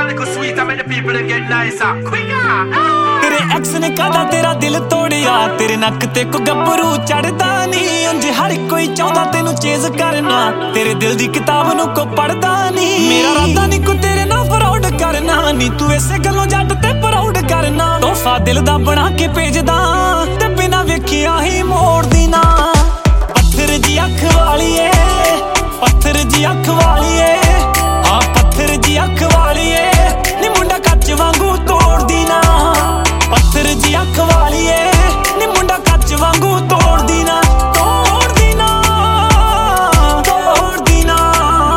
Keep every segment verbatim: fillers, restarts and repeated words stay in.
little sweeter, make the people them get nicer. Quicker. तेरे ex ने कादा तेरा दिल तोड़िया, तेरे नक ते को गब्बरू चढ़दा नहीं। उंज हर कोई चाहता तेनू चेज करना, तेरे दिल दी किताब नू को पढ़दा नहीं। मेरा राता नहीं को तेरे ना फ्रॉड करना, नी तू इसे गलों जट ते प्राउड करना। तोहफा दिल दा बना के भेजदा ते बिना वेखिया ही मोड़ दी ना। पत्थर जी अख वालीए, पत्थर जी अख वालीए, हाँ पत्थर जी अख वालीए, नी मुंडा कच वांगू तोड़ दी ना। पत्थर जी अख वालीए, नी मुंडा कच वांगू तोड़ दी ना, तोड़ दी ना, तोड़ दी ना।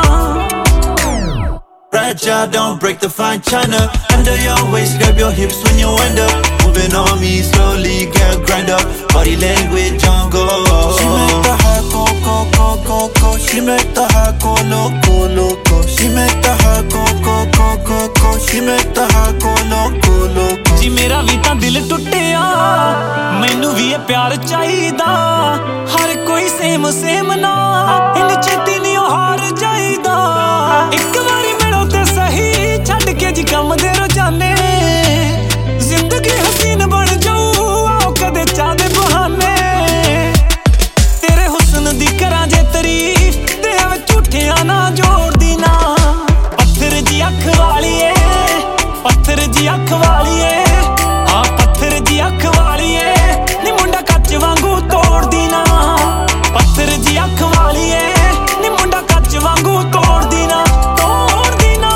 Fragile, don't break the fine china. Under your waist, grab your hips when you wind up. Moving on me slowly, girl, grind up. Body language, jungle. She make the heart go, go, go, go, go. She make the heart go loco, loco. She make the heart go, go, go, go, go. She make the heart go loco, loco. जी मेरा भी तां दिल टुटिया, मैनू भी ये प्यार चाहिदा। हर कोई सेम सेम ना, इन छेती नहीं हार जाईदा। एक बारी मिलो ते सही, छड्ड के जी कम दे रोजाने। जिंदगी हसीन बन जाऊ, आओ कदे चाह दे बहाने। तेरे हुस्न दी करां जे तारीफ, ते एवें झूठियां ना जोड़ दी ना। पत्थर जी अख वालीए, पत्थर जी अख वालीए, हाँ पत्थर जी अख वालीए, नी मुंडा कच वांगू तोड़ दी ना। पत्थर जी अख वालीए, नी मुंडा कच वांगू तोड़ दी ना, तोड़ दी ना,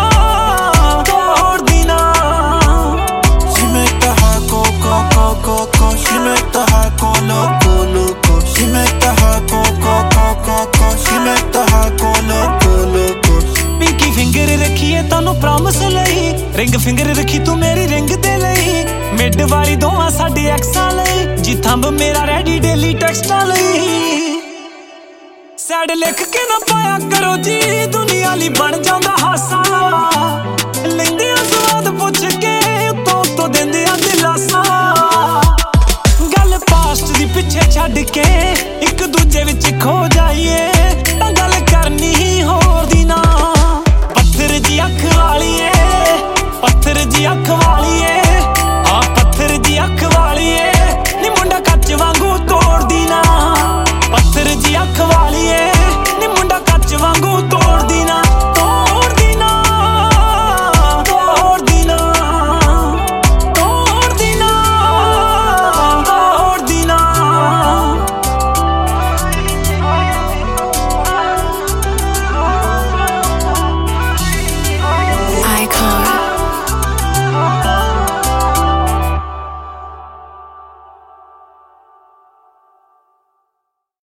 तोड़ दी ना। She make the heart go, go, go, go, go. She make the heart go loco, loco. She make the heart go, go, go, go, go. She make the heart go loco, loco. Pinky finger रखीए तानू promise लई, ring finger रखी तू मेरी ring दे लई। Mid वाली दोवां साडे एक्सां लई, जी थंब मेरा रेडी डेली टेक्सटां लई। सैड लिख के ना पाया करो जी, दुनिया ली बन जांदा हासा। लैंदे आ स्वाद पुछ के, उत्तों उत्तों देंदे आ दिलासा। गल पास्ट दी पिछे छड्ड के, इक दूजे विच खो जाइए, तां गल करनी ही होर दी ना। पत्थर जी अख वालीए, पत्थर जी अख वालीए,